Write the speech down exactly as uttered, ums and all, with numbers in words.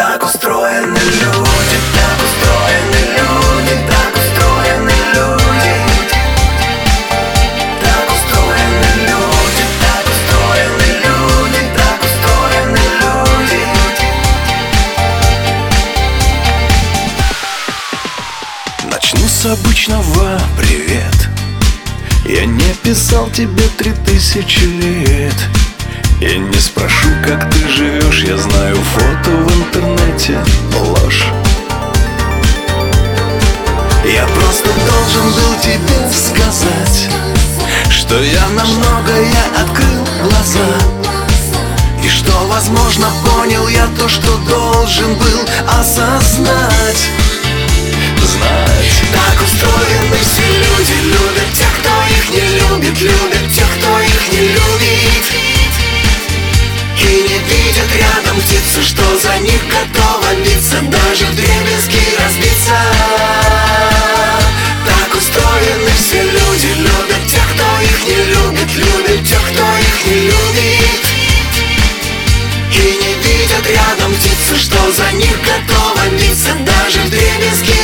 Так устроены люди, так устроены люди, так устроены люди. Так устроены люди, так устроены люди, так устроены люди. Начну с обычного привет. Я не писал тебе три тысячи лет. Я не спрошу, как ты живешь. Я знаю, фото в интернете ложь. Я просто должен был тебе сказать, что я на многое открыл глаза, и что, возможно, понял я то, что должен был осознать. Знать. Так устроены все люди, любят тех, кто их не любит, любят тех, кто их не любит, и не видят рядом птицу, что за них готова биться, даже вдребезги разбиться. Так устроены все люди, любят тех, кто их не любит, любят тех, кто их не любит, и не видят рядом птицу, что за них готова биться, даже вдребезги